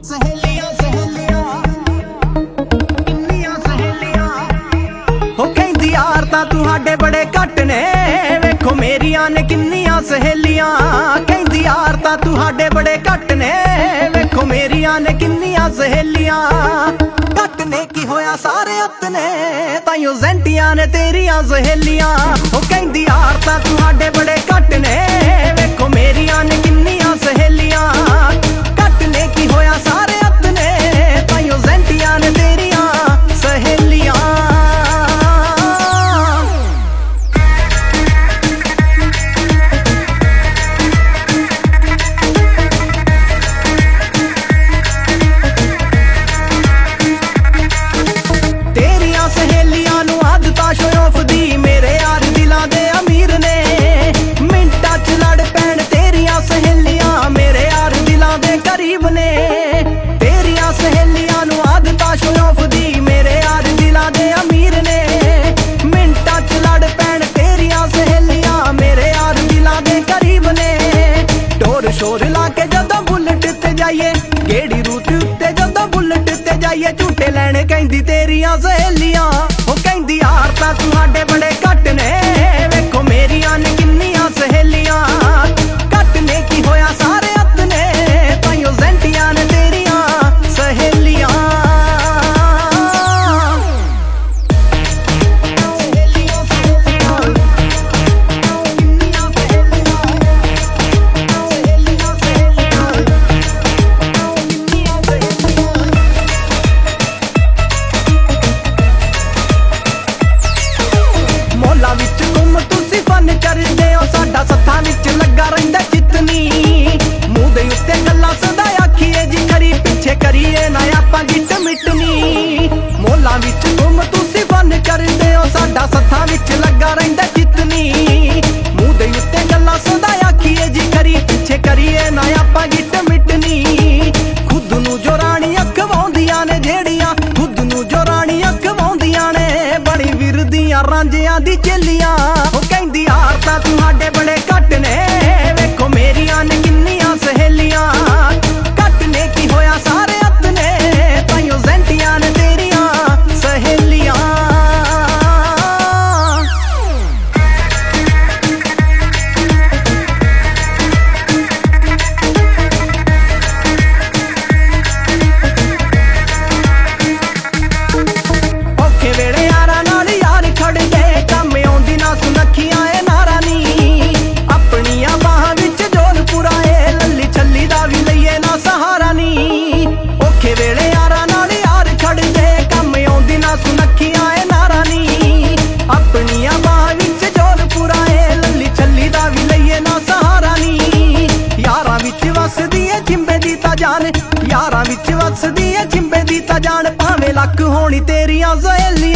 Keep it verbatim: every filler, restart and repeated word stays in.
सहेलियां सहेलियां किन्नियां सहेलियां हो कहंदी यार तां तुहाडे बड़े घट ने वेखो मेरियां ने किन्नियां सहेलियां कहंदी यार तां तुहाडे बड़े घट ने वेखो मेरियां ने किन्नियां सहेलियां घट ने की होया सारे अत ने ताइयों ज़ेंटियां ने तेरियां सहेलियां हो कहंदी यार तां तुहाडे बड़े घट ने वेखो मेरियां ने किन्नियां सहेलियां घट ने की होया सारे अत ने ताइयों ज़ेंटियां ने तेरियां सहेलियां शोर ला के जदों बुलेट ते जाइए गेड़ी रूट उत्ते जदों बुलेट ते जाइए झूटे लैने कहंदी तेरियां सहेलियां हो कहंदी यार तां तुहाडे बड़े घट ने वेखो मेरियां ने किन्नियां सहेलियां घट ने की होया सारे अत ने ताइयों ज़ेंटियां ने तेरियां सहेलियां सत्थां विच लगा रहिंदा चितनी मूंह दे उत्ते गल्लां सदा आखीए जी खरी पिछे करिए ना आपां गिट मिटनी मोलां विच गुम तुसी फन करदे हो साडा सत्थां विच लगा रहिंदा चितनी मूंह दे उत्ते गल्लां सदा आखीए जी खरी पिछे करिए ना आपां गिट मिटनी खुद नूं जो राणी अखवाउंदियां ने जेड़ियां खुद नूं जो राणी अखवाउंदियां ने बड़ी विरदियां रांझियां दी चेलियां हो कहंदी यार तां तुहाडे बड़े घट ने वेखो मेरियां ने किन्नियां सहेलियां घट ने की होया सारे अत ने ताइयों ज़ेंटियां ने तेरियां सहेलियां औखे वेले यारां नाल यार खड़दे कम आउंदी ना सुनखियां ए नारा नी अपनियां बाहां विच जोर पुराए लल्ली छल्ली दा वी लईए ना सहारा नी औखे वेले यारां नाल यार खड़दे कम आउंदी ना सुनखियां ए नारा नी अपनियां बाहां विच जोर पुराए लल्ली छल्ली दा वी लईए ना सहारा नी यारां विच वसदी ए चिंबे दी ता जान यारां विच वसदी ए चिंबे दी ता जान भावें लख होणी तेरियां सहेलियां